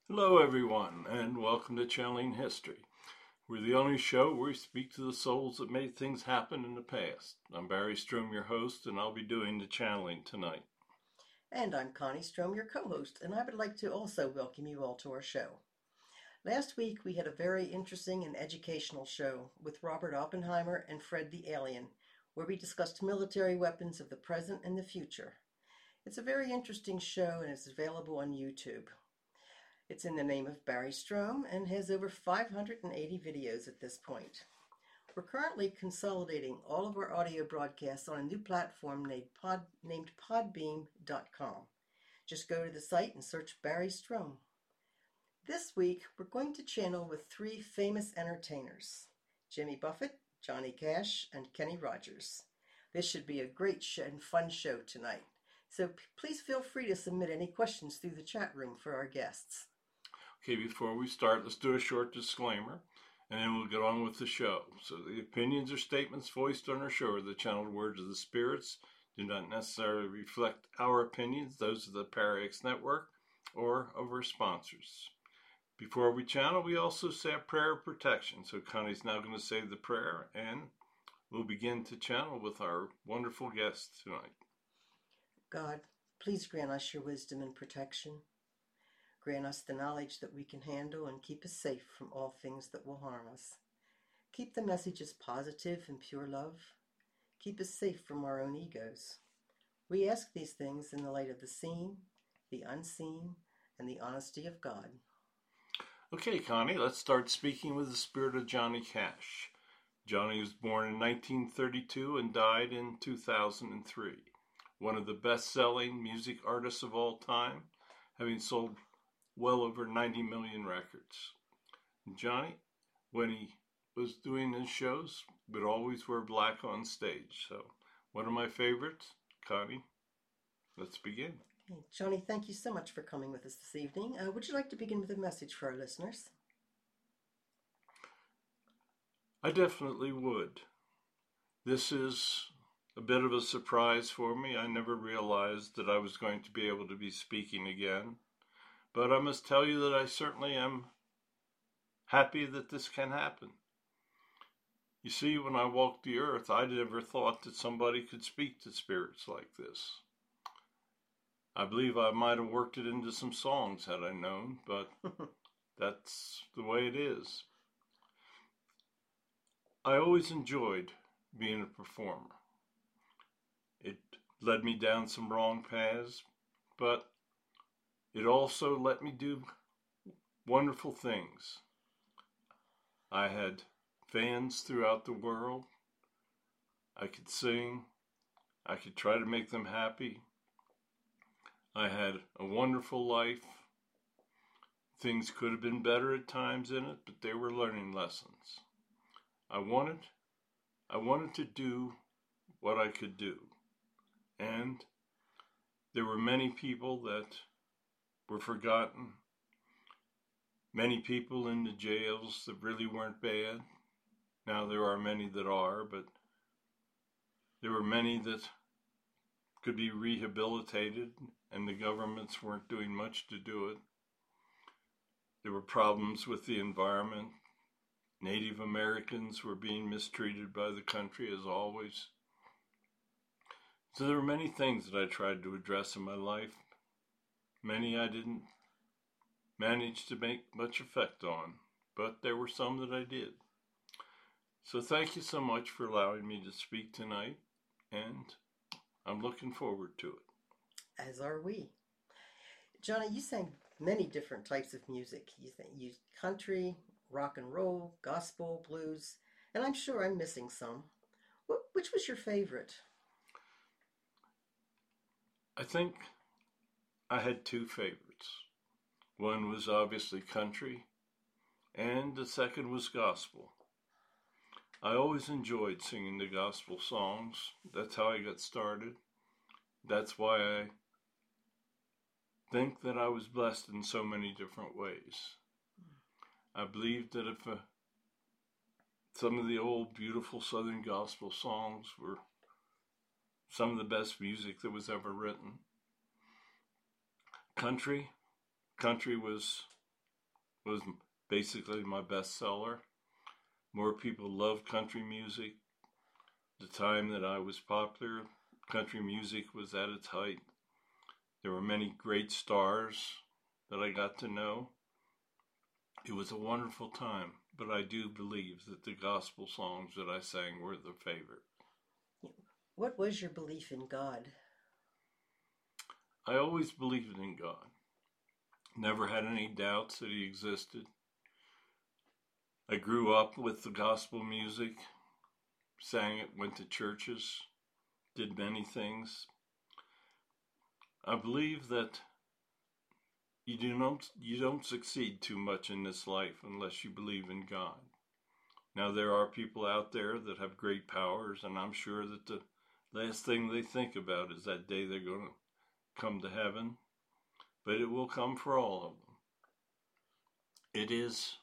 Hello, everyone, and welcome to Channeling History. We're the only show where we speak to the souls that made things happen in the past. I'm Barry Strom, your host, and I'll be doing the channeling tonight. And I'm Connie Strom, your co-host, and I would like to also welcome you all to our show. Last week we had a very interesting and educational show with Robert Oppenheimer and Fred the Alien, where we discussed military weapons of the present and the future. It's a very interesting show and it's available on YouTube. It's in the name of Barry Strom and has over 580 videos at this point. We're currently consolidating all of our audio broadcasts on a new platform named Podbeam.com. Just go to the site and search Barry Strom. This week, we're going to channel with three famous entertainers: Jimmy Buffett, Johnny Cash, and Kenny Rogers. This should be a great and fun show tonight. So please feel free to submit any questions through the chat room for our guests. Okay, before we start, let's do a short disclaimer, and then we'll get on with the show. So the opinions or statements voiced on our show are the channeled words of the spirits, do not necessarily reflect our opinions, those of the ParaX Network, or of our sponsors. Before we channel, we also say a prayer of protection. So Connie's now going to say the prayer, and we'll begin to channel with our wonderful guest tonight. God, please grant us your wisdom and protection. Grant us the knowledge that we can handle and keep us safe from all things that will harm us. Keep the messages positive and pure love. Keep us safe from our own egos. We ask these things in the light of the seen, the unseen, and the honesty of God. Okay, Connie, let's start speaking with the spirit of Johnny Cash. Johnny was born in 1932 and died in 2003. One of the best-selling music artists of all time, having sold well over 90 million records. Johnny, when he was doing his shows, would always wear black on stage. So, one of my favorites, Connie, let's begin. Okay, Johnny, thank you so much for coming with us this evening. Would you like to begin with a message for our listeners? I definitely would. This is a bit of a surprise for me. I never realized that I was going to be able to be speaking again. But I must tell you that I certainly am happy that this can happen. You see, when I walked the earth, I never thought that somebody could speak to spirits like this. I believe I might have worked it into some songs had I known, but that's the way it is. I always enjoyed being a performer. It led me down some wrong paths, but it also let me do wonderful things. I had fans throughout the world. I could sing. I could try to make them happy. I had a wonderful life. Things could have been better at times in it, but they were learning lessons. I wanted to do what I could do. And there were many people that were forgotten. Many people in the jails that really weren't bad. Now there are many that are, but there were many that could be rehabilitated, and the governments weren't doing much to do it. There were problems with the environment. Native Americans were being mistreated by the country, as always. So there were many things that I tried to address in my life. Many I didn't manage to make much effect on, but there were some that I did. So thank you so much for allowing me to speak tonight, and I'm looking forward to it. As are we. Johnny, you sang many different types of music. You used country, rock and roll, gospel, blues, and I'm sure I'm missing some. Which was your favorite? I think I had two favorites. One was obviously country, and the second was gospel. I always enjoyed singing the gospel songs. That's how I got started. That's why I think that I was blessed in so many different ways. I believe that if some of the old beautiful Southern gospel songs were some of the best music that was ever written. Country was was basically my bestseller. More people loved country music. The time that I was popular, country music was at its height. There were many great stars that I got to know. It was a wonderful time, but I do believe that the gospel songs that I sang were the favorite. What was your belief in God? I always believed in God. Never had any doubts that he existed. I grew up with the gospel music, sang it, went to churches, did many things. I believe that you don't succeed too much in this life unless you believe in God. Now there are people out there that have great powers, and I'm sure that the last thing they think about is that day they're going to come to heaven, but it will come for all of them. It is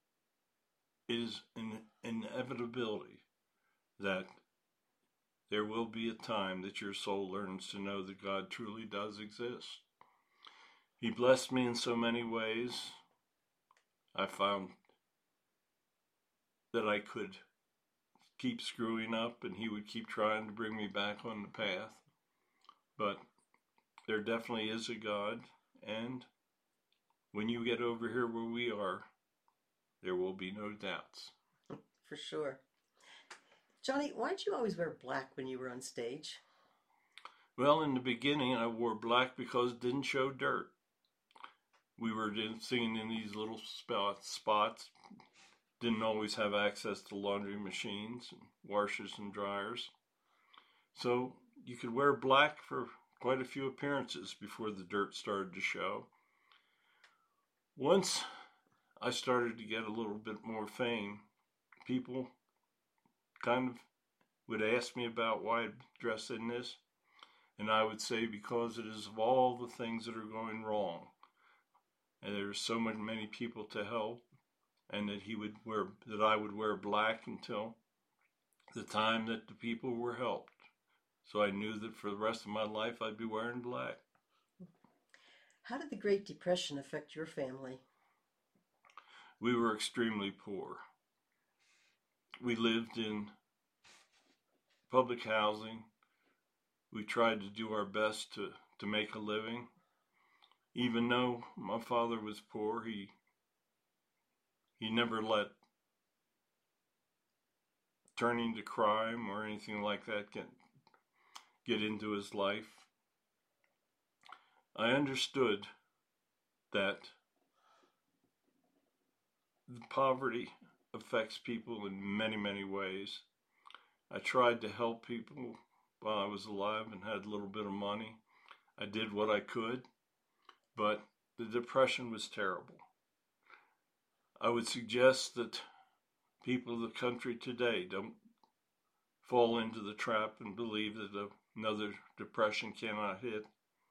an inevitability that there will be a time that your soul learns to know that God truly does exist. He blessed me in so many ways. I found that I could keep screwing up and he would keep trying to bring me back on the path. But there definitely is a God, and when you get over here where we are, there will be no doubts. For sure. Johnny, why did you always wear black when you were on stage? Well, in the beginning, I wore black because it didn't show dirt. We were singing in these little spots, didn't always have access to laundry machines and washers and dryers. So you could wear black for quite a few appearances before the dirt started to show. Once I started to get a little bit more fame, people kind of would ask me about why I dress in this, and I would say because it is of all the things that are going wrong, and there's so many people to help, and that I would wear black until the time that the people were helped. So I knew that for the rest of my life I'd be wearing black. How did the Great Depression affect your family? We were extremely poor. We lived in public housing. We tried to do our best to make a living. Even though my father was poor, he never let turning to crime or anything like that get into his life. I understood that the poverty affects people in many, many ways. I tried to help people while I was alive and had a little bit of money. I did what I could, but the depression was terrible. I would suggest that people of the country today don't fall into the trap and believe that another depression cannot hit.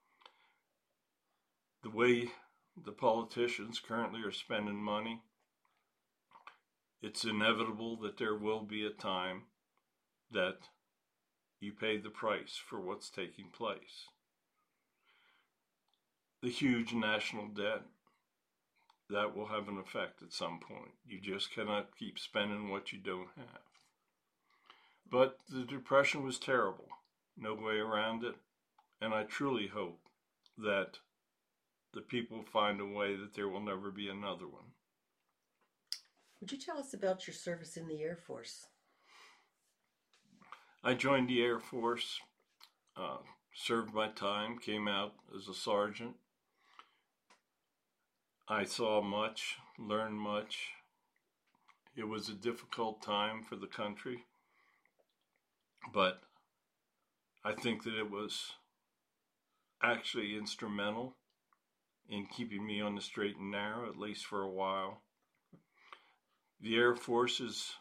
The way the politicians currently are spending money, it's inevitable that there will be a time that you pay the price for what's taking place. The huge national debt, that will have an effect at some point. You just cannot keep spending what you don't have. But the depression was terrible, no way around it, and I truly hope that the people find a way that there will never be another one. Would you tell us about your service in the Air Force? I joined the Air Force, served my time, came out as a sergeant. I saw much, learned much. It was a difficult time for the country, but I think that it was actually instrumental in keeping me on the straight and narrow, at least for a while. The Air Force is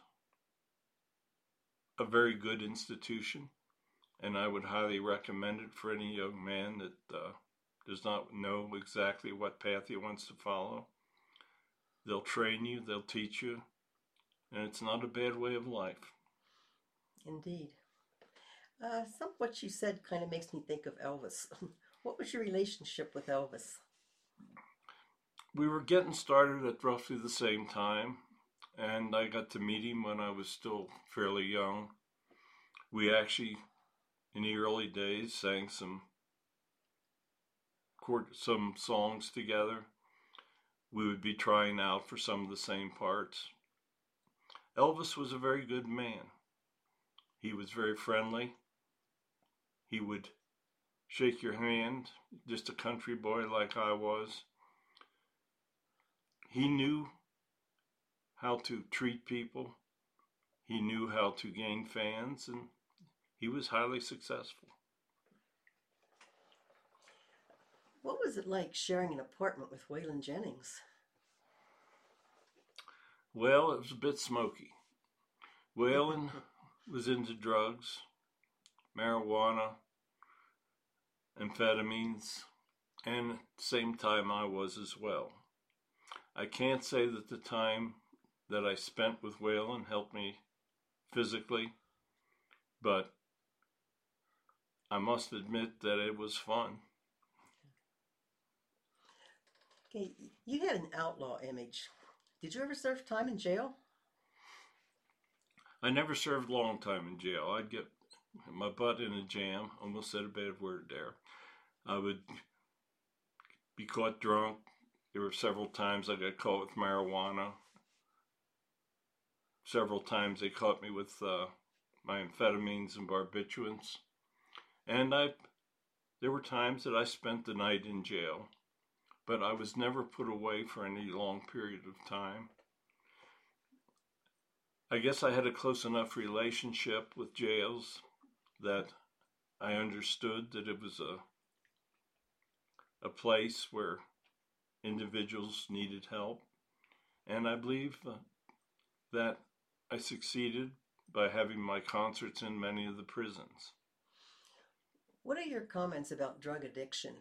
a very good institution, and I would highly recommend it for any young man that does not know exactly what path he wants to follow. They'll train you, they'll teach you, and it's not a bad way of life. Indeed. Some of what you said kind of makes me think of Elvis. What was your relationship with Elvis? We were getting started at roughly the same time, and I got to meet him when I was still fairly young. We actually, in the early days, sang some songs together. We would be trying out for some of the same parts. Elvis was a very good man. He was very friendly. He would shake your hand, just a country boy like I was. He knew how to treat people. He knew how to gain fans, and he was highly successful. What was it like sharing an apartment with Waylon Jennings? Well, it was a bit smoky. Waylon was into drugs, marijuana, amphetamines, and at the same time I was as well. I can't say that the time that I spent with Waylon helped me physically, but I must admit that it was fun. Okay, you had an outlaw image. Did you ever serve time in jail? I never served a long time in jail. I'd get my butt in a jam, almost said a bad word there. I would be caught drunk. There were several times I got caught with marijuana. Several times they caught me with my amphetamines and barbiturates. And there were times that I spent the night in jail, but I was never put away for any long period of time. I guess I had a close enough relationship with jails that I understood that it was a place where individuals needed help. And I believe that I succeeded by having my concerts in many of the prisons. What are your comments about drug addiction?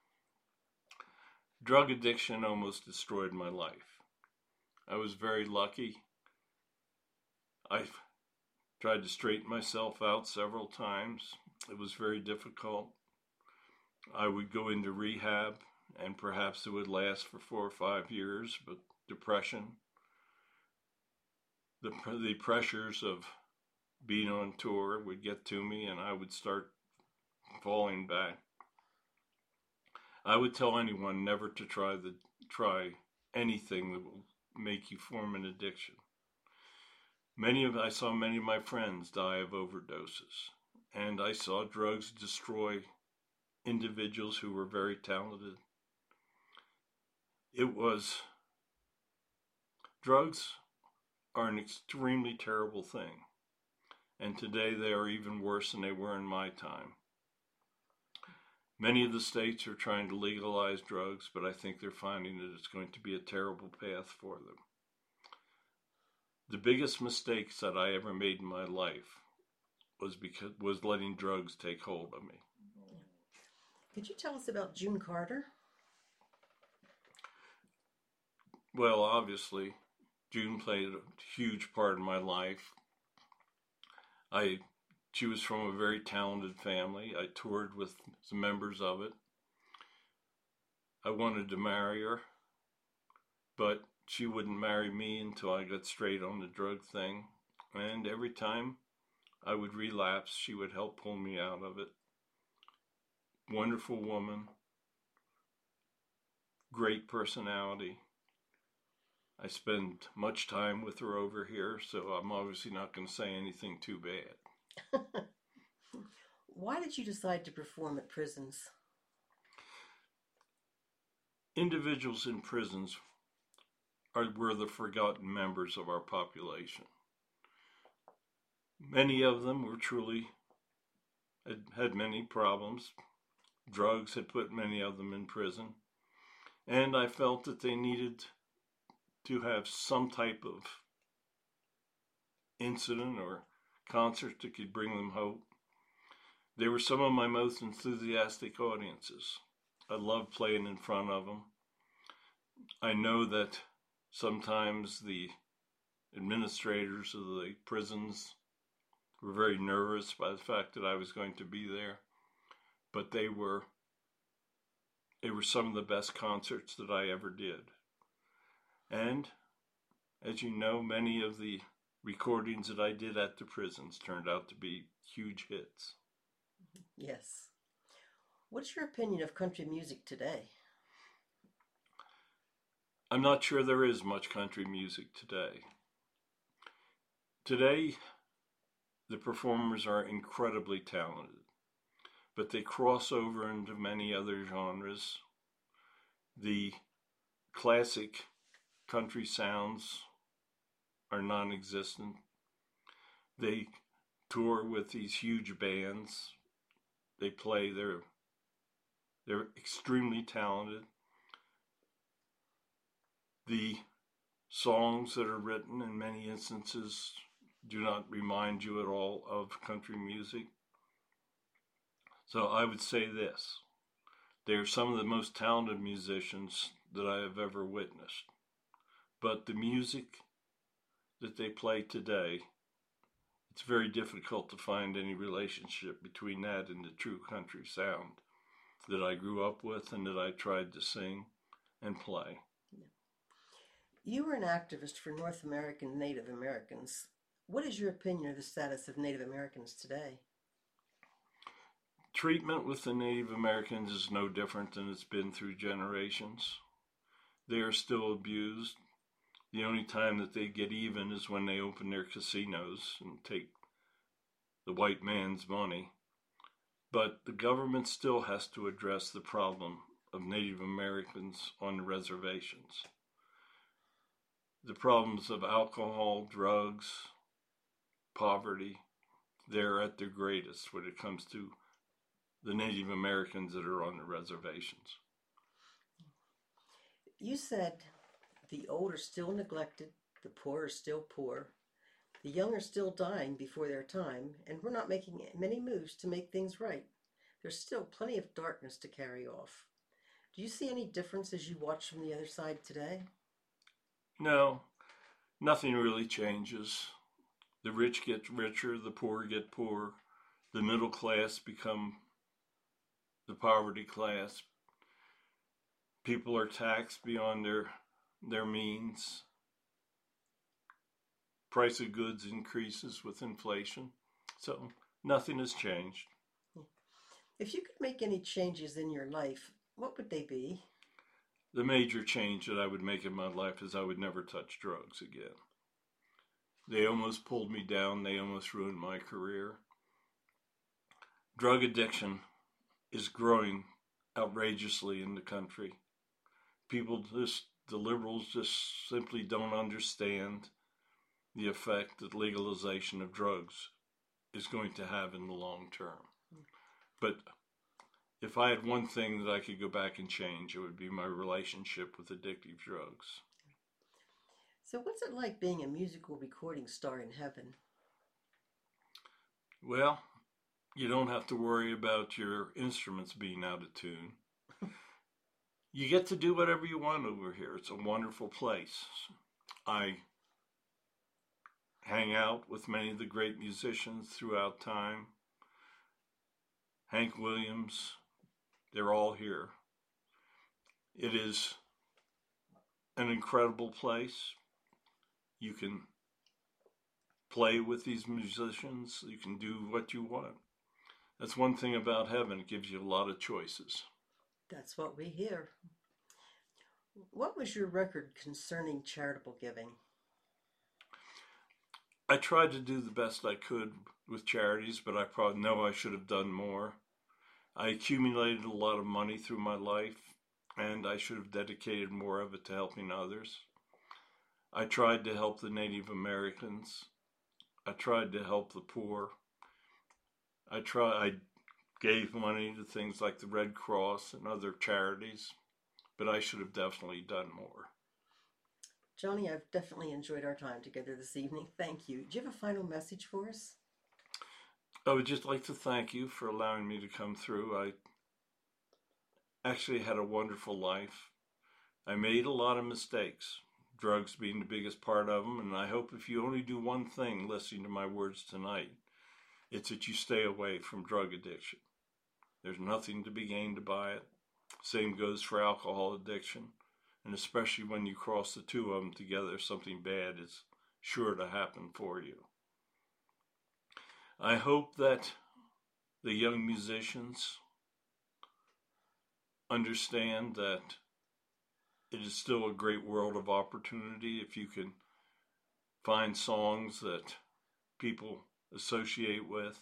Drug addiction almost destroyed my life. I was very lucky. I've tried to straighten myself out several times. It was very difficult. I would go into rehab, and perhaps it would last for 4 or 5 years, but depression, the pressures of being on tour would get to me, and I would start falling back. I would tell anyone never to try anything that will make you form an addiction. I saw many of my friends die of overdoses, and I saw drugs destroy individuals who were very talented. Drugs are an extremely terrible thing, and today they are even worse than they were in my time. Many of the states are trying to legalize drugs, but I think they're finding that it's going to be a terrible path for them. The biggest mistakes that I ever made in my life was letting drugs take hold of me. Could you tell us about June Carter? Well, obviously, June played a huge part in my life. She was from a very talented family. I toured with some members of it. I wanted to marry her, but she wouldn't marry me until I got straight on the drug thing. And every time I would relapse, she would help pull me out of it. Wonderful woman, great personality. I spend much time with her over here, so I'm obviously not going to say anything too bad. Why did you decide to perform at prisons? Individuals in prisons were the forgotten members of our population. Many of them were had many problems. Drugs had put many of them in prison. And I felt that they needed to have some type of incident or concert that could bring them hope. They were some of my most enthusiastic audiences. I loved playing in front of them. I know that sometimes the administrators of the prisons were very nervous by the fact that I was going to be there, but they were some of the best concerts that I ever did. And, as you know, many of the recordings that I did at the prisons turned out to be huge hits. Yes. What's your opinion of country music today? I'm not sure there is much country music today. Today, the performers are incredibly talented, but they cross over into many other genres. The classic country sounds are non-existent. They tour with these huge bands. They play, they're extremely talented. The songs that are written in many instances do not remind you at all of country music. So I would say this: they are some of the most talented musicians that I have ever witnessed. But the music that they play today, it's very difficult to find any relationship between that and the true country sound that I grew up with and that I tried to sing and play. You were an activist for North American Native Americans. What is your opinion of the status of Native Americans today? Treatment with the Native Americans is no different than it's been through generations. They are still abused. The only time that they get even is when they open their casinos and take the white man's money. But the government still has to address the problem of Native Americans on the reservations. The problems of alcohol, drugs, poverty, they're at their greatest when it comes to the Native Americans that are on the reservations. You said the old are still neglected, the poor are still poor, the young are still dying before their time, and we're not making many moves to make things right. There's still plenty of darkness to carry off. Do you see any difference as you watch from the other side today? No, nothing really changes. The rich get richer, the poor get poorer, the middle class become the poverty class. People are taxed beyond their means. Price of goods increases with inflation. So nothing has changed. If you could make any changes in your life, what would they be? The major change that I would make in my life is I would never touch drugs again. They almost pulled me down. They almost ruined my career. Drug addiction is growing outrageously in the country. The liberals just simply don't understand the effect that legalization of drugs is going to have in the long term. But if I had one thing that I could go back and change, it would be my relationship with addictive drugs. So, what's it like being a musical recording star in heaven? Well, you don't have to worry about your instruments being out of tune. You get to do whatever you want over here. It's a wonderful place. I hang out with many of the great musicians throughout time. Hank Williams, they're all here. It is an incredible place. You can play with these musicians. You can do what you want. That's one thing about heaven. It gives you a lot of choices. That's what we hear. What was your record concerning charitable giving? I tried to do the best I could with charities, but I probably know I should have done more. I accumulated a lot of money through my life, and I should have dedicated more of it to helping others. I tried to help the Native Americans. I tried to help the poor. I gave money to things like the Red Cross and other charities, but I should have definitely done more. Johnny, I've definitely enjoyed our time together this evening. Thank you. Do you have a final message for us? I would just like to thank you for allowing me to come through. I actually had a wonderful life. I made a lot of mistakes, drugs being the biggest part of them, and I hope if you only do one thing listening to my words tonight, it's that you stay away from drug addiction. There's nothing to be gained by it. Same goes for alcohol addiction. And especially when you cross the two of them together, something bad is sure to happen for you. I hope that the young musicians understand that it is still a great world of opportunity if you can find songs that people associate with.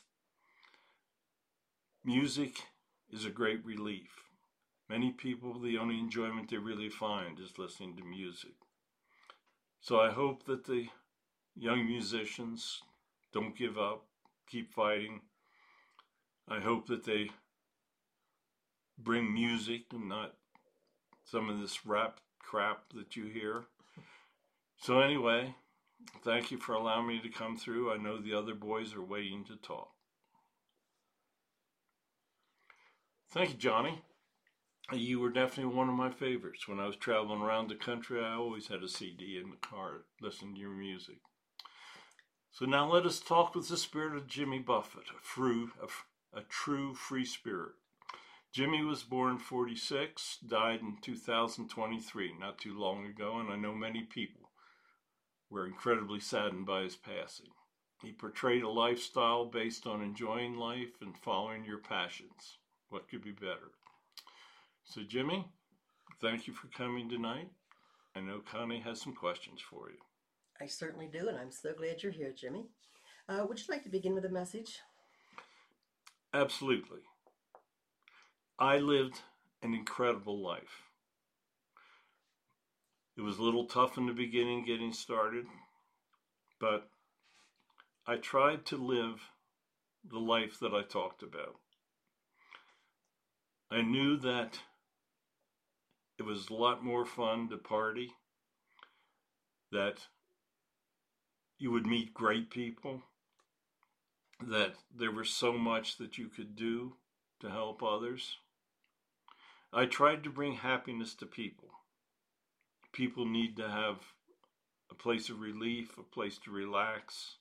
Music is a great relief. Many people, the only enjoyment they really find is listening to music. So I hope that the young musicians don't give up, keep fighting. I hope that they bring music and not some of this rap crap that you hear. So anyway, thank you for allowing me to come through. I know the other boys are waiting to talk. Thank you, Johnny. You were definitely one of my favorites. When I was traveling around the country, I always had a CD in the car listening to your music. So now let us talk with the spirit of Jimmy Buffett, a true free spirit. Jimmy was born in 1946, died in 2023, not too long ago, and I know many people were incredibly saddened by his passing. He portrayed a lifestyle based on enjoying life and following your passions. What could be better? So Jimmy, thank you for coming tonight. I know Connie has some questions for you. I certainly do, and I'm so glad you're here, Jimmy. Would you like to begin with a message? Absolutely. I lived an incredible life. It was a little tough in the beginning getting started, but I tried to live the life that I talked about. I knew that it was a lot more fun to party, that you would meet great people, that there was so much that you could do to help others. I tried to bring happiness to people. People need to have a place of relief, a place to relax.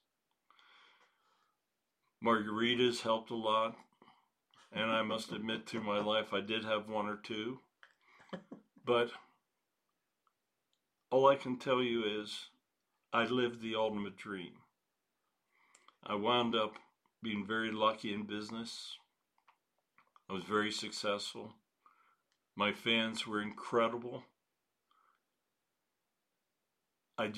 Margaritas helped a lot, and I must admit to my life I did have one or two. But all I can tell you is I lived the ultimate dream. I wound up being very lucky in business. I was very successful. My fans were incredible. I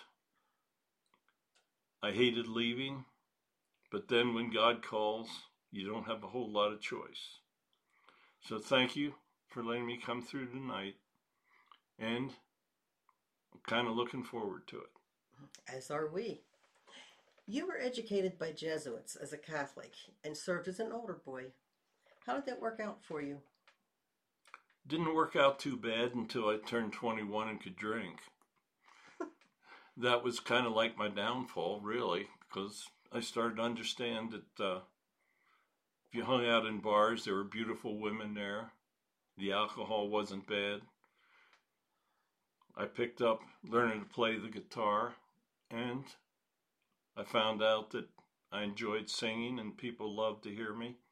hated leaving, but then when God calls, you don't have a whole lot of choice. So thank you for letting me come through tonight, and I'm kind of looking forward to it. As are we. You were educated by Jesuits as a Catholic and served as an altar boy. How did that work out for you? Didn't work out too bad until I turned 21 and could drink. That was kind of like my downfall, really, because I started to understand that if you hung out in bars, there were beautiful women there. The alcohol wasn't bad. I picked up learning to play the guitar, and I found out that I enjoyed singing and people loved to hear me.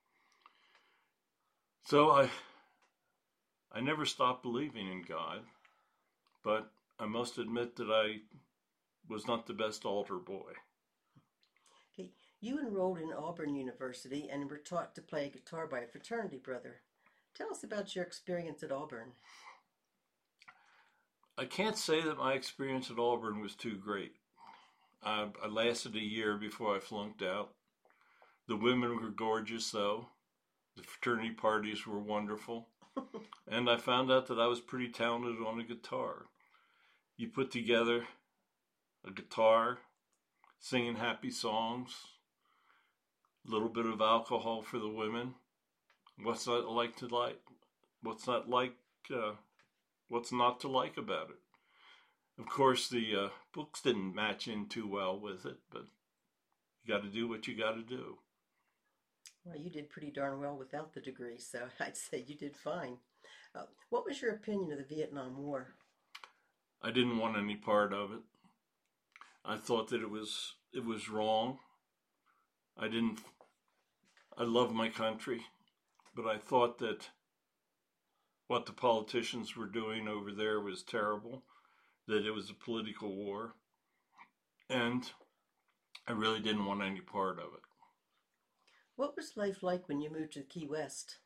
So I never stopped believing in God, but I must admit that I was not the best altar boy. Okay. You enrolled in Auburn University and were taught to play guitar by a fraternity brother. Tell us about your experience at Auburn. I can't say that my experience at Auburn was too great. I lasted a year before I flunked out. The women were gorgeous, though. The fraternity parties were wonderful. And I found out that I was pretty talented on the guitar. You put together a guitar, singing happy songs, a little bit of alcohol for the women. What's not to like about it? Of course, the books didn't match in too well with it, but you got to do what you got to do. Well, you did pretty darn well without the degree, so I'd say you did fine. What was your opinion of the Vietnam War? I didn't want any part of it. I thought that it was wrong. I love my country, but I thought that what the politicians were doing over there was terrible, that it was a political war, and I really didn't want any part of it. What was life like when you moved to Key West?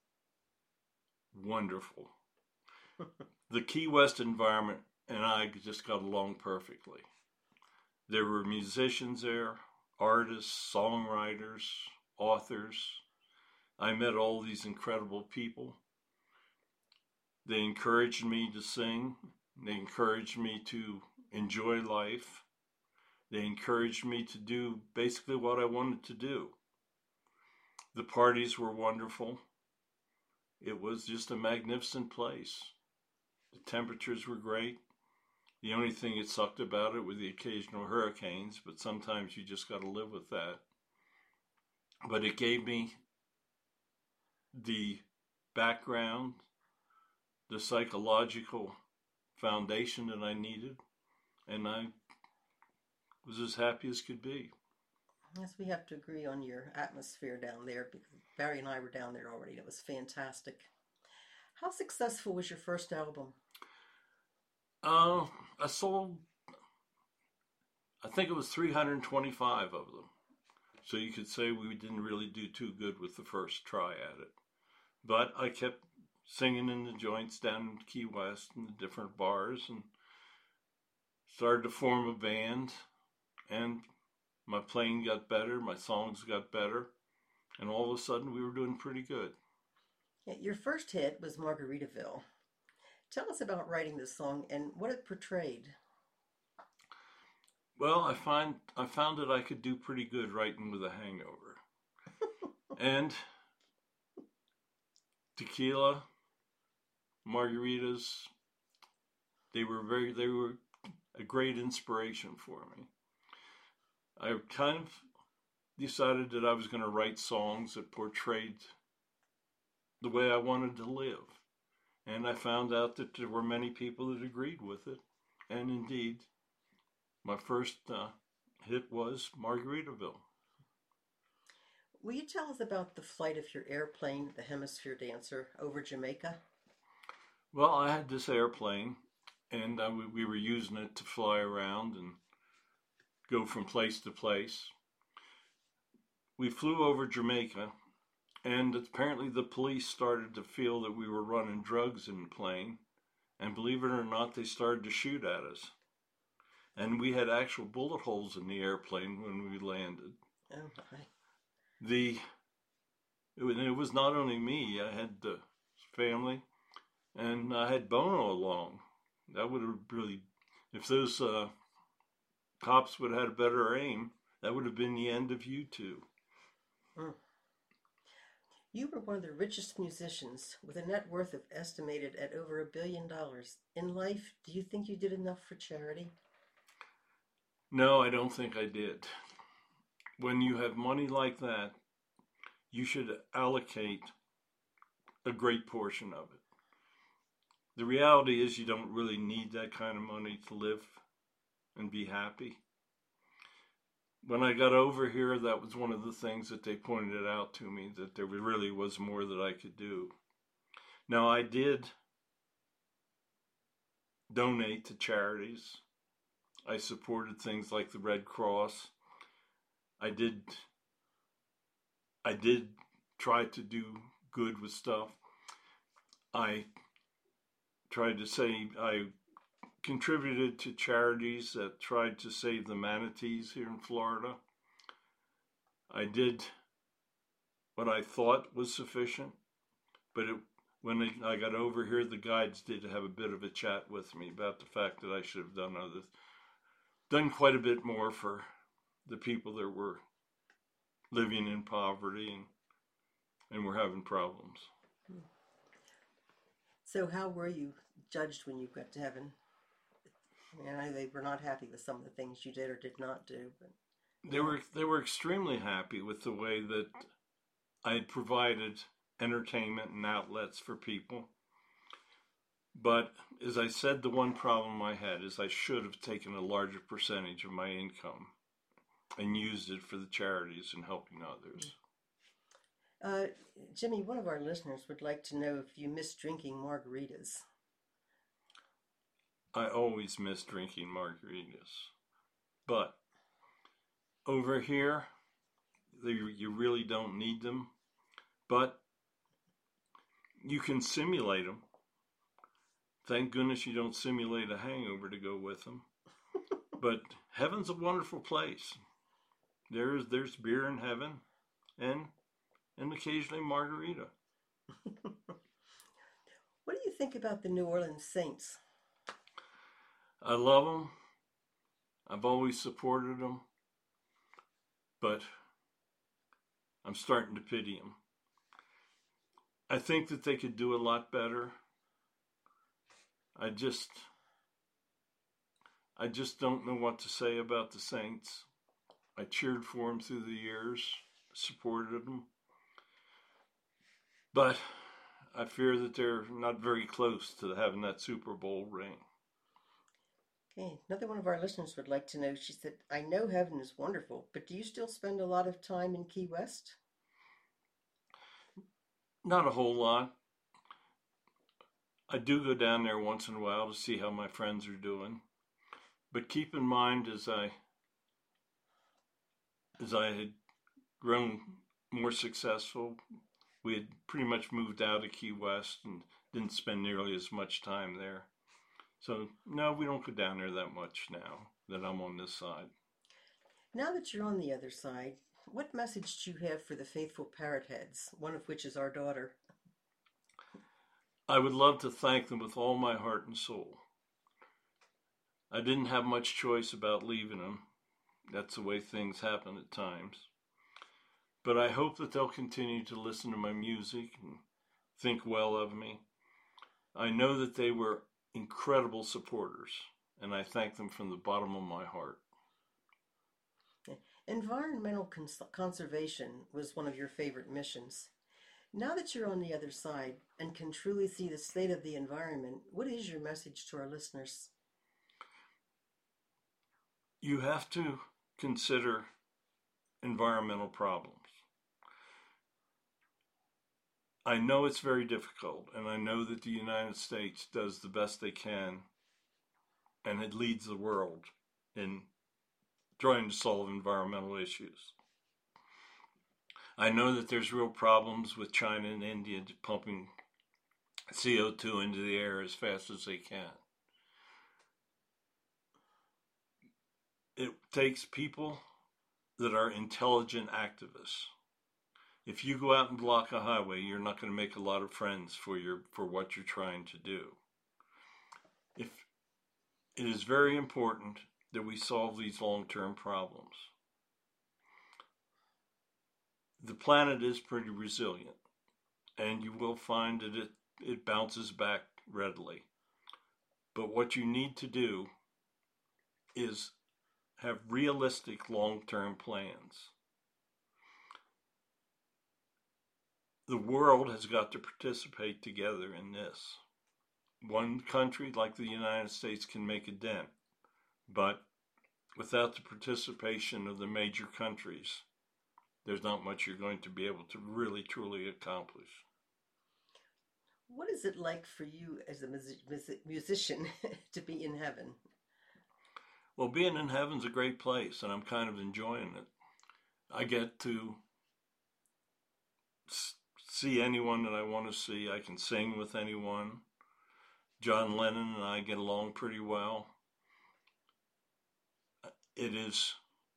Wonderful. The Key West environment and I just got along perfectly. There were musicians there, artists, songwriters, authors. I met all these incredible people. They encouraged me to sing. They encouraged me to enjoy life. They encouraged me to do basically what I wanted to do. The parties were wonderful. It was just a magnificent place. The temperatures were great. The only thing that sucked about it were the occasional hurricanes, but sometimes you just got to live with that. But it gave me the background, the psychological foundation that I needed, and I was as happy as could be. Yes, we have to agree on your atmosphere down there because Barry and I were down there already and it was fantastic. How successful was your first album? I sold, I think it was 325 of them. So you could say we didn't really do too good with the first try at it. But I kept singing in the joints down in Key West and the different bars and started to form a band, and my playing got better, my songs got better, and all of a sudden we were doing pretty good. Your first hit was Margaritaville. Tell us about writing this song and what it portrayed. Well, I found that I could do pretty good writing with a hangover. And tequila, margaritas, they were a great inspiration for me. I kind of decided that I was going to write songs that portrayed the way I wanted to live. And I found out that there were many people that agreed with it. And indeed, my first hit was Margaritaville. Will you tell us about the flight of your airplane, the Hemisphere Dancer, over Jamaica? Well, I had this airplane, and we were using it to fly around and go from place to place. We flew over Jamaica, and apparently the police started to feel that we were running drugs in the plane, and believe it or not, they started to shoot at us. And we had actual bullet holes in the airplane when we landed. Oh my. It was not only me, I had the family, and I had Bono along. That would have really, if those cops would have had a better aim, that would have been the end of U2. Mm. You were one of the richest musicians with a net worth of estimated at over $1 billion. In life, do you think you did enough for charity? No, I don't think I did. When you have money like that, you should allocate a great portion of it. The reality is you don't really need that kind of money to live and be happy. When I got over here, that was one of the things that they pointed out to me, that there really was more that I could do. Now, I did donate to charities. I supported things like the Red Cross. I did try to do good with stuff. I contributed to charities that tried to save the manatees here in Florida. I did what I thought was sufficient, but when I got over here, the guides did have a bit of a chat with me about the fact that I should have done quite a bit more for the people that were living in poverty and were having problems. So how were you judged when you got to heaven? I know they were not happy with some of the things you did or did not do, but they were extremely happy with the way that I had provided entertainment and outlets for people. But as I said, the one problem I had is I should have taken a larger percentage of my income and used it for the charities and helping others. Uh, Jimmy, one of our listeners would like to know if you miss drinking margaritas. I always miss drinking margaritas. But over here, you really don't need them. But you can simulate them. Thank goodness you don't simulate a hangover to go with them. But heaven's a wonderful place. There's beer in heaven, and occasionally margarita. What do you think about the New Orleans Saints? I love them. I've always supported them, but I'm starting to pity them. I think that they could do a lot better. I just don't know what to say about the Saints. I cheered for them through the years, supported them, but I fear that they're not very close to having that Super Bowl ring. Okay, another one of our listeners would like to know. She said, I know heaven is wonderful, but do you still spend a lot of time in Key West? Not a whole lot. I do go down there once in a while to see how my friends are doing. But keep in mind, as I had grown more successful, we had pretty much moved out of Key West and didn't spend nearly as much time there. So, no, we don't go down there that much now that I'm on this side. Now that you're on the other side, what message do you have for the faithful parrot heads, one of which is our daughter? I would love to thank them with all my heart and soul. I didn't have much choice about leaving them. That's the way things happen at times. But I hope that they'll continue to listen to my music and think well of me. I know that they were incredible supporters, and I thank them from the bottom of my heart. Environmental conservation was one of your favorite missions. Now that you're on the other side and can truly see the state of the environment, what is your message to our listeners? You have to consider environmental problems. I know it's very difficult, and I know that the United States does the best they can, and it leads the world in trying to solve environmental issues. I know that there's real problems with China and India pumping CO2 into the air as fast as they can. It takes people that are intelligent activists. If you go out and block a highway, you're not going to make a lot of friends for what you're trying to do. It is very important that we solve these long-term problems. The planet is pretty resilient, and you will find that it bounces back readily. But what you need to do is have realistic long-term plans. The world has got to participate together in this. One country like the United States can make a dent, but without the participation of the major countries, there's not much you're going to be able to really, truly accomplish. What is it like for you as a musician to be in heaven? Well, being in heaven's a great place, and I'm kind of enjoying it. I get to see anyone that I want to see. I can sing with anyone. John Lennon and I get along pretty well. It's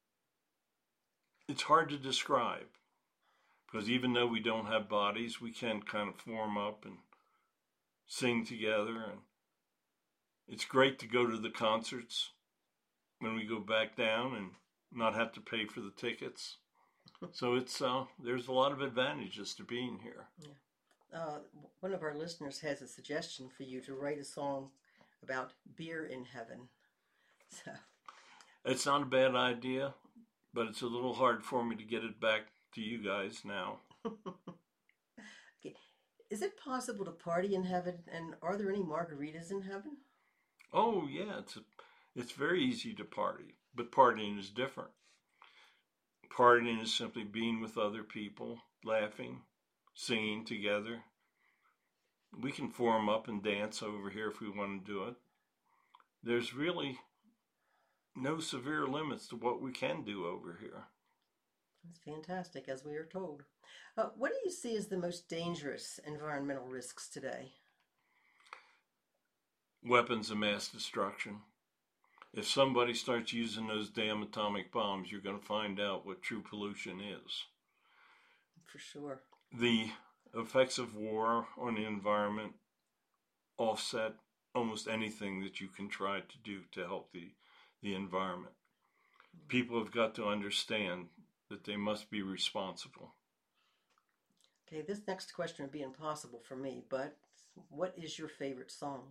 hard to describe, because even though we don't have bodies, we can kind of form up and sing together, and it's great to go to the concerts when we go back down and not have to pay for the tickets. So there's a lot of advantages to being here. Yeah. One of our listeners has a suggestion for you to write a song about beer in heaven. So it's not a bad idea, but it's a little hard for me to get it back to you guys now. Okay. Is it possible to party in heaven, and are there any margaritas in heaven? Oh yeah, it's very easy to party, but partying is different. Partying is simply being with other people, laughing, singing together. We can form up and dance over here if we want to do it. There's really no severe limits to what we can do over here. That's fantastic, as we are told. What do you see as the most dangerous environmental risks today? Weapons of mass destruction. If somebody starts using those damn atomic bombs, you're going to find out what true pollution is. For sure. The effects of war on the environment offset almost anything that you can try to do to help the environment. People have got to understand that they must be responsible. Okay, this next question would be impossible for me, but what is your favorite song?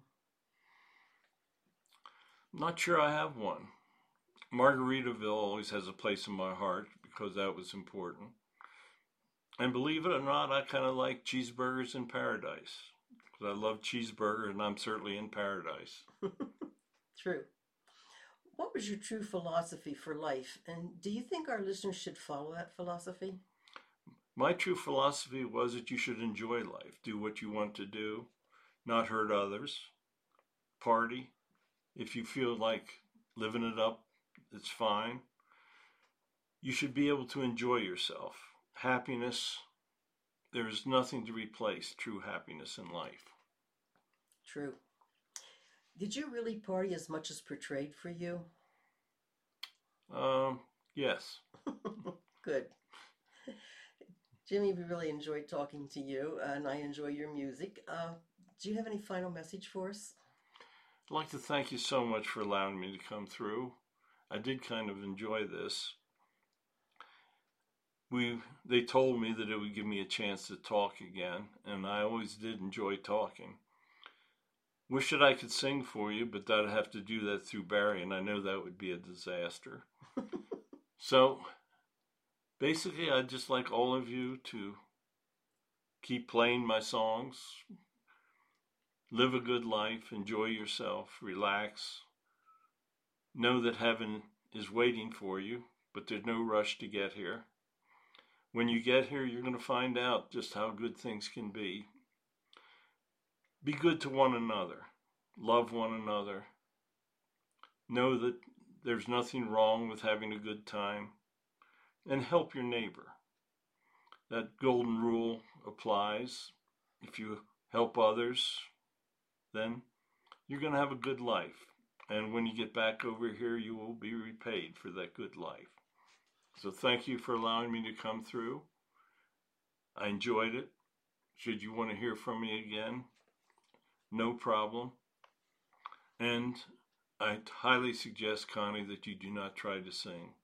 I'm not sure I have one. Margaritaville always has a place in my heart because that was important. And believe it or not, I kind of like Cheeseburgers in Paradise because I love cheeseburger and I'm certainly in paradise. True. What was your true philosophy for life, and do you think our listeners should follow that philosophy? My true philosophy was that you should enjoy life, do what you want to do, not hurt others, party. If you feel like living it up, it's fine. You should be able to enjoy yourself. Happiness, there is nothing to replace true happiness in life. True. Did you really party as much as portrayed for you? Yes. Good. Jimmy, we really enjoyed talking to you, and I enjoy your music. Do you have any final message for us? I'd like to thank you so much for allowing me to come through. I did kind of enjoy this. They told me that it would give me a chance to talk again, and I always did enjoy talking. Wish that I could sing for you, but I'd have to do that through Barry, and I know that would be a disaster. So, basically, I'd just like all of you to keep playing my songs, live a good life, enjoy yourself, relax. Know that heaven is waiting for you, but there's no rush to get here. When you get here, you're going to find out just how good things can be. Be good to one another. Love one another. Know that there's nothing wrong with having a good time. And help your neighbor. That golden rule applies. If you help others, then you're going to have a good life. And when you get back over here, you will be repaid for that good life. So thank you for allowing me to come through. I enjoyed it. Should you want to hear from me again, no problem. And I highly suggest, Connie, that you do not try to sing.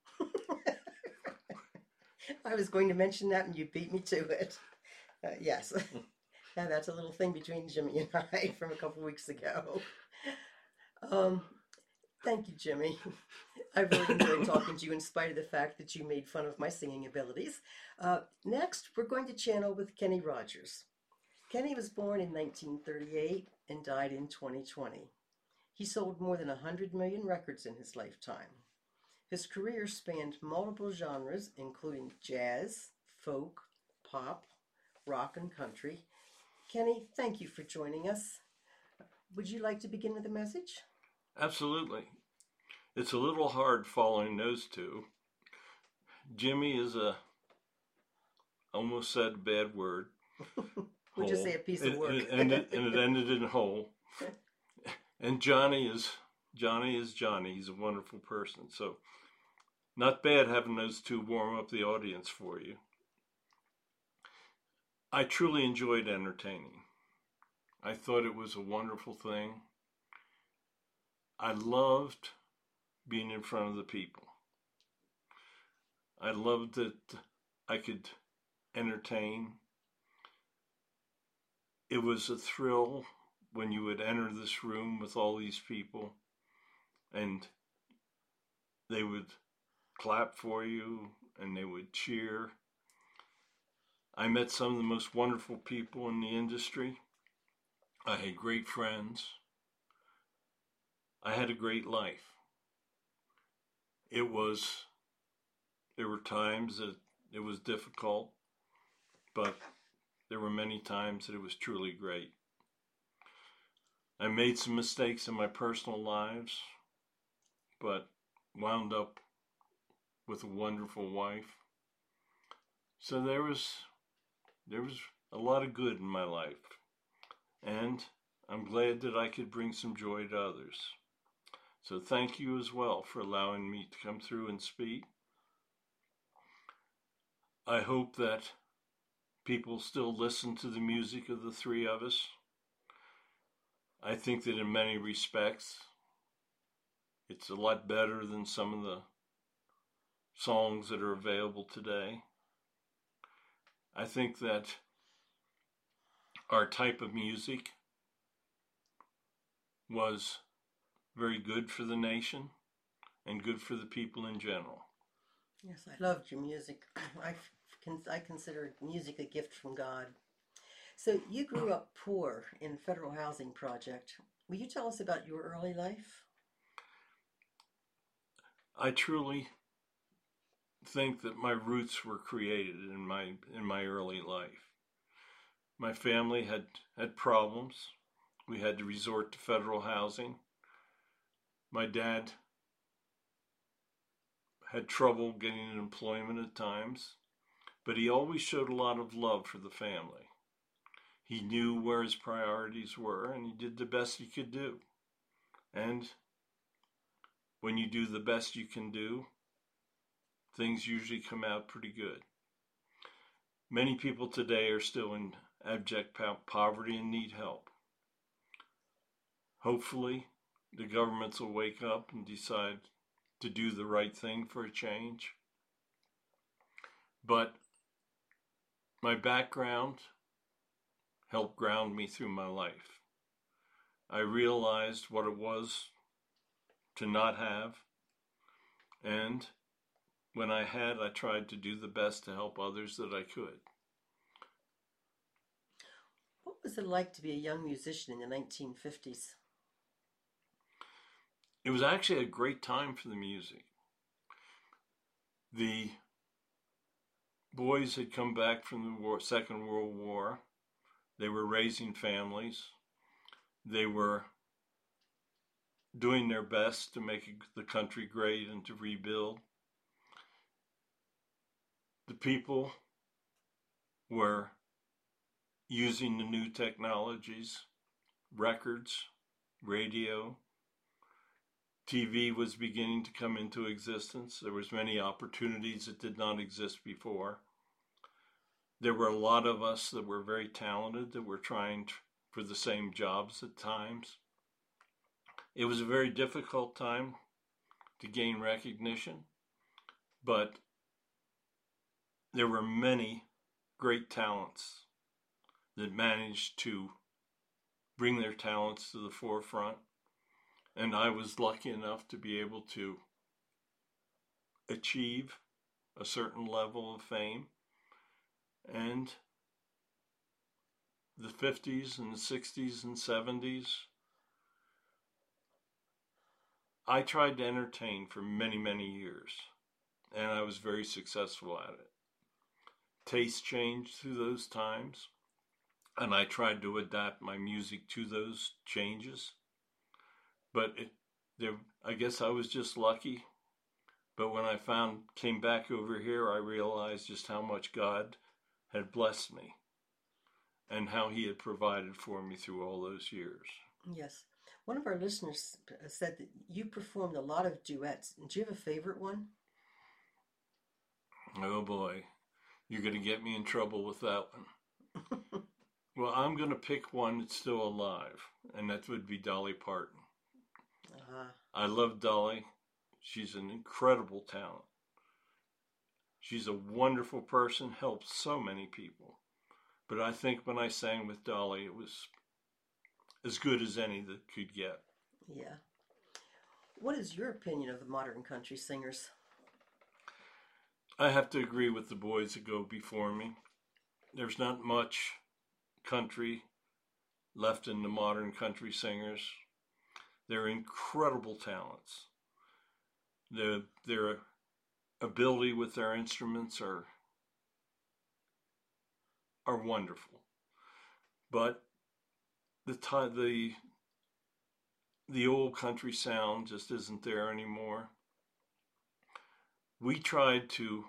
I was going to mention that and you beat me to it. Yes. That's a little thing between Jimmy and I from a couple weeks ago. Thank you, Jimmy. I really enjoyed talking to you in spite of the fact that you made fun of my singing abilities. Next, we're going to channel with Kenny Rogers. Kenny was born in 1938 and died in 2020. He sold more than 100 million records in his lifetime. His career spanned multiple genres, including jazz, folk, pop, rock, and country. Kenny, thank you for joining us. Would you like to begin with a message? Absolutely. It's a little hard following those two. Jimmy is almost said a bad word. We'll just say a piece of work. And it ended in whole. And Johnny is Johnny. He's a wonderful person. So not bad having those two warm up the audience for you. I truly enjoyed entertaining. I thought it was a wonderful thing. I loved being in front of the people. I loved that I could entertain. It was a thrill when you would enter this room with all these people and they would clap for you and they would cheer. I met some of the most wonderful people in the industry. I had great friends. I had a great life. There were times that it was difficult, but there were many times that it was truly great. I made some mistakes in my personal lives, but wound up with a wonderful wife. So there was a lot of good in my life, and I'm glad that I could bring some joy to others. So thank you as well for allowing me to come through and speak. I hope that people still listen to the music of the three of us. I think that in many respects, it's a lot better than some of the songs that are available today. I think that our type of music was very good for the nation and good for the people in general. Yes, I loved your music. I consider music a gift from God. So you grew up poor in a federal housing project. Will you tell us about your early life? I truly think that my roots were created in my early life. My family had problems. We had to resort to federal housing. My dad had trouble getting employment at times, but he always showed a lot of love for the family. He knew where his priorities were, and he did the best he could do. And when you do the best you can do, things usually come out pretty good. Many people today are still in abject poverty and need help. Hopefully, the governments will wake up and decide to do the right thing for a change. But my background helped ground me through my life. I realized what it was to not have, and when I had, I tried to do the best to help others that I could. What was it like to be a young musician in the 1950s? It was actually a great time for the music. The boys had come back from the Second World War. They were raising families. They were doing their best to make the country great and to rebuild. The people were using the new technologies, records, radio. TV was beginning to come into existence. There was many opportunities that did not exist before. There were a lot of us that were very talented that were trying for the same jobs at times. It was a very difficult time to gain recognition, but there were many great talents that managed to bring their talents to the forefront. And I was lucky enough to be able to achieve a certain level of fame. And the 50s and the 60s and 70s, I tried to entertain for many, many years, and I was very successful at it. Tastes changed through those times, and I tried to adapt my music to those changes. But I guess I was just lucky. But when I came back over here, I realized just how much God had blessed me and how he had provided for me through all those years. Yes. One of our listeners said that you performed a lot of duets. Do you have a favorite one? Oh boy, you're going to get me in trouble with that one. Well, I'm going to pick one that's still alive, and that would be Dolly Parton. I love Dolly. She's an incredible talent. She's a wonderful person, helps so many people. But I think when I sang with Dolly, it was as good as any that could get. Yeah. What is your opinion of the modern country singers? I have to agree with the boys that go before me. There's not much country left in the modern country singers. They're incredible talents. Their ability with their instruments are are wonderful, but the old country sound just isn't there anymore. We tried to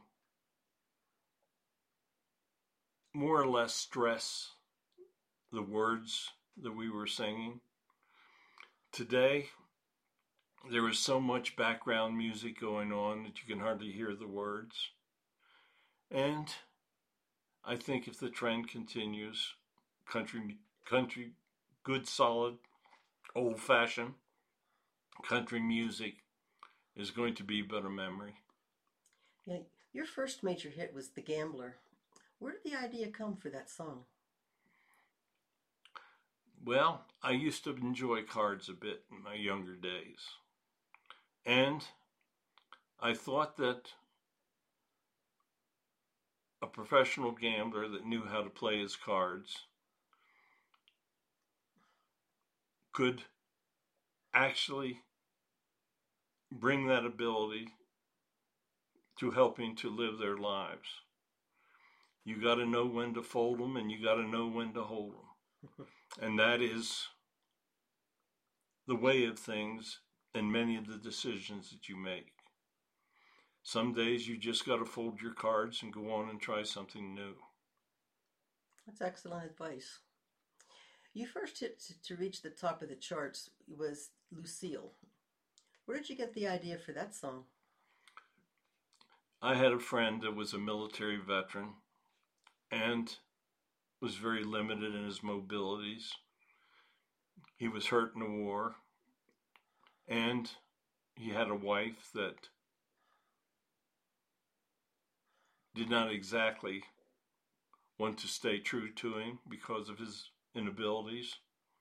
more or less stress the words that we were singing. Today, there is so much background music going on that you can hardly hear the words. And I think if the trend continues, country, good, solid, old-fashioned country music is going to be but a memory. Yeah, your first major hit was The Gambler. Where did the idea come for that song? Well, I used to enjoy cards a bit in my younger days. And I thought that a professional gambler that knew how to play his cards could actually bring that ability to helping to live their lives. You got to know when to fold them and you got to know when to hold them. And that is the way of things in many of the decisions that you make. Some days you just got to fold your cards and go on and try something new. That's excellent advice. You first hit to reach the top of the charts was Lucille. Where did you get the idea for that song? I had a friend that was a military veteran and was very limited in his mobilities. He was hurt in the war, and he had a wife that did not exactly want to stay true to him because of his inabilities.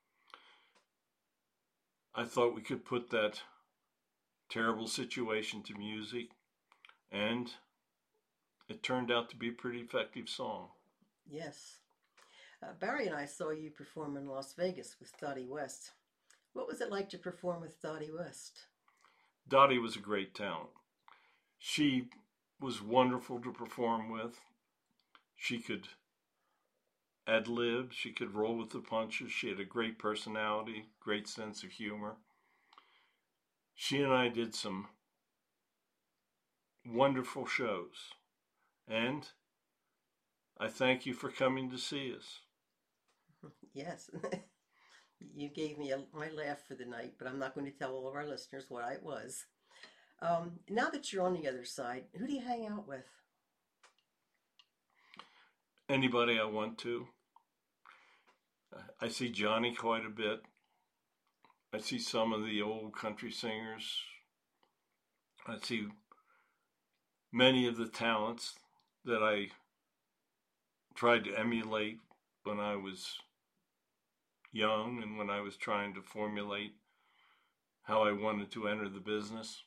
I thought we could put that terrible situation to music, and it turned out to be a pretty effective song. Yes. Barry and I saw you perform in Las Vegas with Dottie West. What was it like to perform with Dottie West? Dottie was a great talent. She was wonderful to perform with. She could ad lib, she could roll with the punches. She had a great personality, great sense of humor. She and I did some wonderful shows, and I thank you for coming to see us. Yes. You gave me my laugh for the night, but I'm not going to tell all of our listeners what it was. Now that you're on the other side, who do you hang out with? Anybody I want to. I see Johnny quite a bit. I see some of the old country singers. I see many of the talents that I tried to emulate when I was young and when I was trying to formulate how I wanted to enter the business.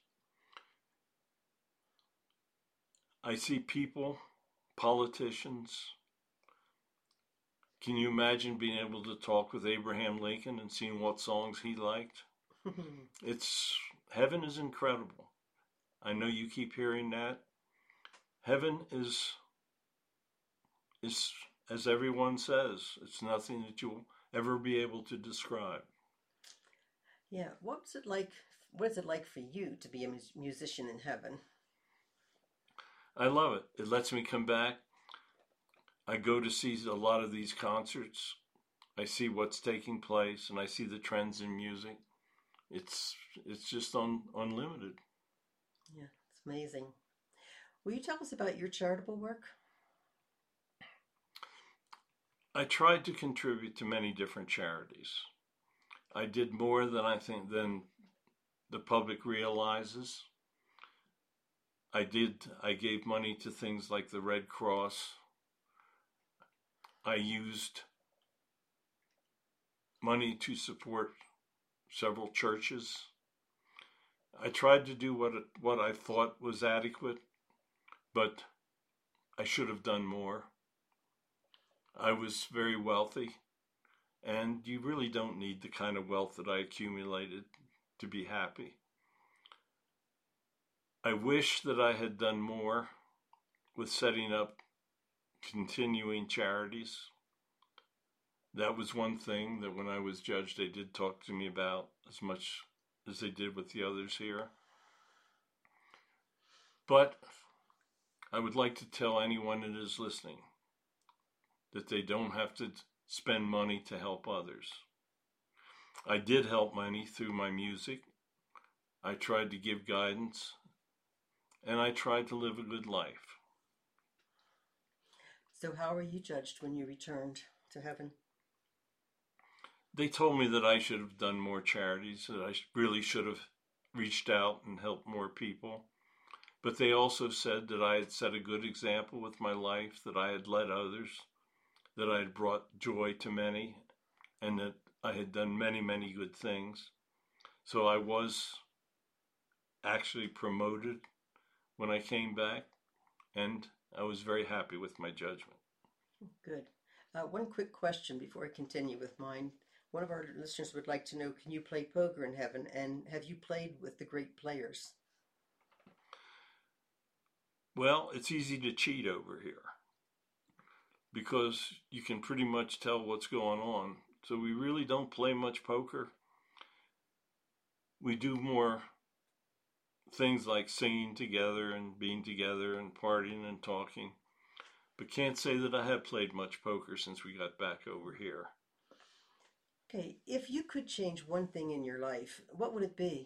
I see people, politicians. Can you imagine being able to talk with Abraham Lincoln and seeing what songs he liked? Heaven is incredible. I know you keep hearing that. Heaven is, as everyone says, it's nothing that you'll ever be able to describe. Yeah, what's it like? What is it like for you to be a musician in heaven? I love it. It lets me come back. I go to see a lot of these concerts. I see what's taking place, and I see the trends in music. It's just unlimited. Yeah, it's amazing. Will you tell us about your charitable work? I tried to contribute to many different charities. I did more than the public realizes. I gave money to things like the Red Cross. I used money to support several churches. I tried to do what I thought was adequate, but I should have done more. I was very wealthy, and you really don't need the kind of wealth that I accumulated to be happy. I wish that I had done more with setting up continuing charities. That was one thing that when I was judged, they did talk to me about as much as they did with the others here. But I would like to tell anyone that is listening that they don't have to spend money to help others. I did help many through my music. I tried to give guidance, and I tried to live a good life. So how were you judged when you returned to heaven? They told me that I should have done more charities, that I really should have reached out and helped more people. But they also said that I had set a good example with my life, that I had led others, that I had brought joy to many, and that I had done many, many good things. So I was actually promoted when I came back, and I was very happy with my judgment. Good. One quick question before I continue with mine. One of our listeners would like to know, can you play poker in heaven, and have you played with the great players? Well, it's easy to cheat over here because you can pretty much tell what's going on. So we really don't play much poker. We do more things like singing together and being together and partying and talking. But can't say that I have played much poker since we got back over here. Okay, if you could change one thing in your life, what would it be?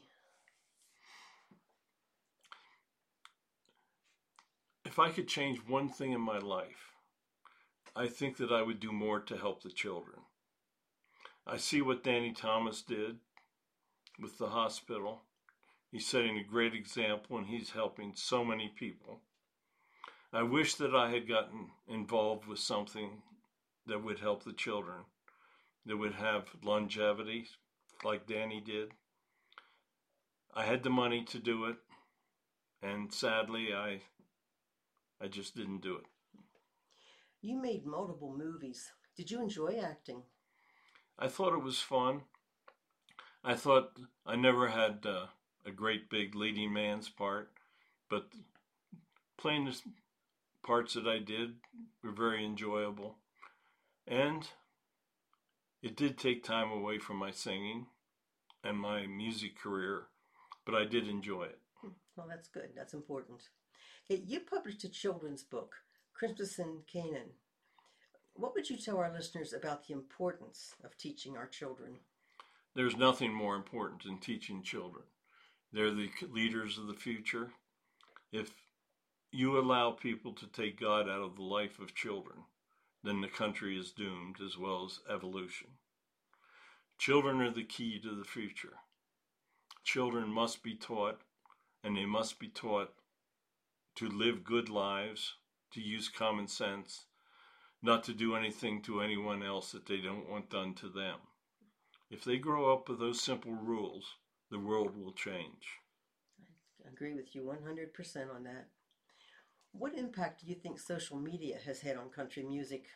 If I could change one thing in my life, I think that I would do more to help the children. I see what Danny Thomas did with the hospital. He's setting a great example and he's helping so many people. I wish that I had gotten involved with something that would help the children, that would have longevity like Danny did. I had the money to do it, and sadly I just didn't do it. You made multiple movies. Did you enjoy acting? I thought it was fun. I thought I never had a great big leading man's part, but playing the parts that I did were very enjoyable. And it did take time away from my singing and my music career, but I did enjoy it. Well, that's good. That's important. Okay, you published a children's book, Christmas in Canaan. What would you tell our listeners about the importance of teaching our children? There's nothing more important than teaching children. They're the leaders of the future. If you allow people to take God out of the life of children, then the country is doomed, as well as evolution. Children are the key to the future. Children must be taught, and they must be taught to live good lives, to use common sense, not to do anything to anyone else that they don't want done to them. If they grow up with those simple rules, the world will change. I agree with you 100% on that. What impact do you think social media has had on country music?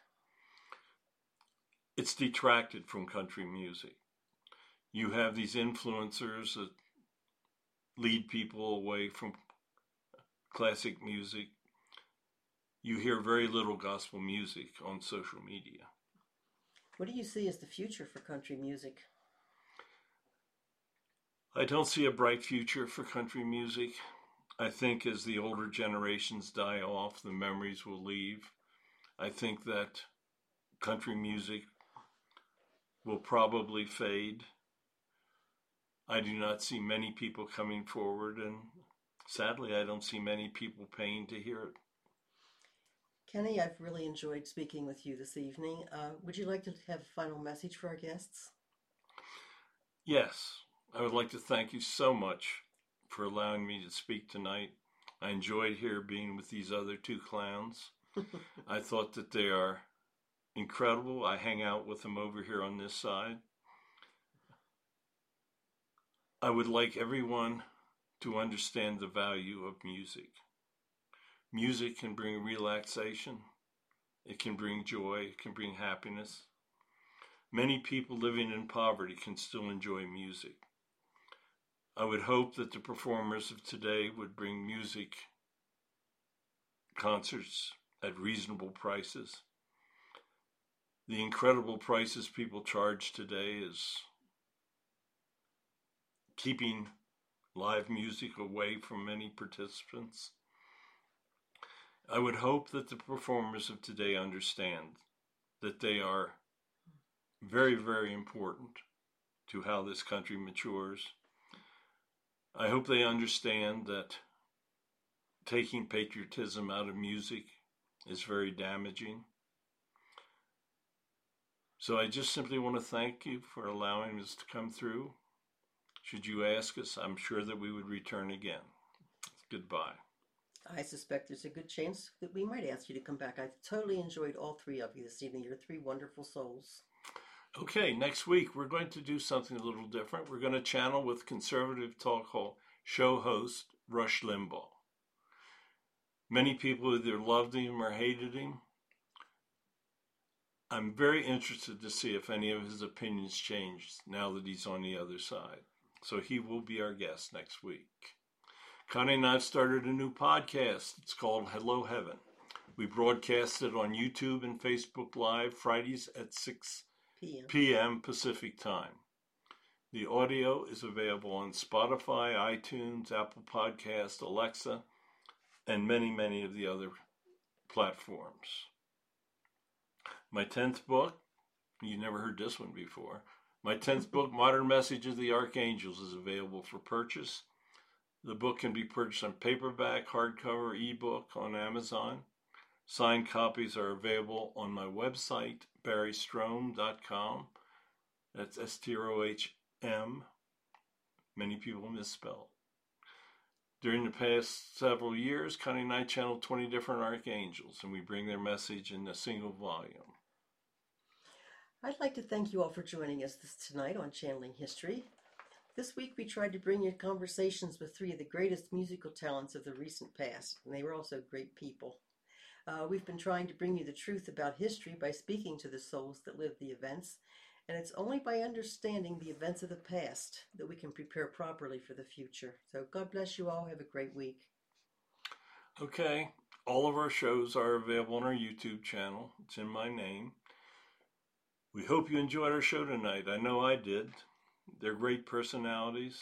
It's detracted from country music. You have these influencers that lead people away from classic music. You hear very little gospel music on social media. What do you see as the future for country music? I don't see a bright future for country music. I think as the older generations die off, the memories will leave. I think that country music will probably fade. I do not see many people coming forward, and sadly, I don't see many people paying to hear it. Kenny, I've really enjoyed speaking with you this evening. Would you like to have a final message for our guests? Yes, I would like to thank you so much for allowing me to speak tonight. I enjoyed here being with these other two clowns. I thought that they are incredible. I hang out with them over here on this side. I would like everyone to understand the value of music. Music can bring relaxation. It can bring joy. It can bring happiness. Many people living in poverty can still enjoy music. I would hope that the performers of today would bring music concerts at reasonable prices. The incredible prices people charge today is keeping live music away from many participants. I would hope that the performers of today understand that they are very, very important to how this country matures. I hope they understand that taking patriotism out of music is very damaging. So I just simply want to thank you for allowing us to come through. Should you ask us, I'm sure that we would return again. Goodbye. I suspect there's a good chance that we might ask you to come back. I've totally enjoyed all three of you this evening. You're three wonderful souls. Okay, next week we're going to do something a little different. We're going to channel with conservative talk show host Rush Limbaugh. Many people either loved him or hated him. I'm very interested to see if any of his opinions changed now that he's on the other side. So he will be our guest next week. Connie and I have started a new podcast. It's called Hello Heaven. We broadcast it on YouTube and Facebook Live Fridays at 6 p.m. Pacific Time. The audio is available on Spotify, iTunes, Apple Podcast, Alexa, and many, many of the other platforms. My 10th book, you never heard this one before, my 10th book, Modern Message of the Archangels, is available for purchase. The book can be purchased on paperback, hardcover, ebook on Amazon. Signed copies are available on my website, barrystrom.com. That's S-T-R-O-H-M. Many people misspell. During the past several years, Connie and I channeled 20 different archangels, and we bring their message in a single volume. I'd like to thank you all for joining us tonight on Channeling History. This week we tried to bring you conversations with three of the greatest musical talents of the recent past, and they were also great people. We've been trying to bring you the truth about history by speaking to the souls that lived the events, and it's only by understanding the events of the past that we can prepare properly for the future. So God bless you all. Have a great week. Okay, all of our shows are available on our YouTube channel. It's in my name. We hope you enjoyed our show tonight. I know I did. They're great personalities.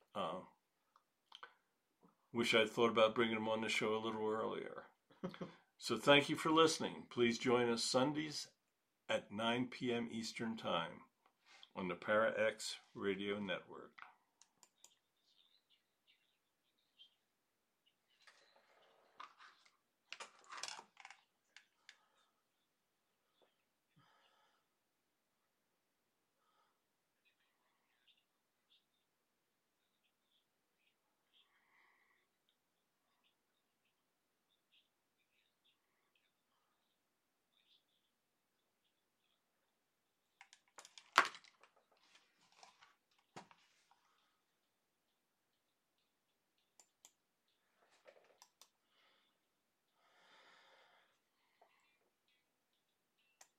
Wish I'd thought about bringing them on the show a little earlier. So thank you for listening. Please join us Sundays at 9 p.m. Eastern Time on the Para X Radio Network.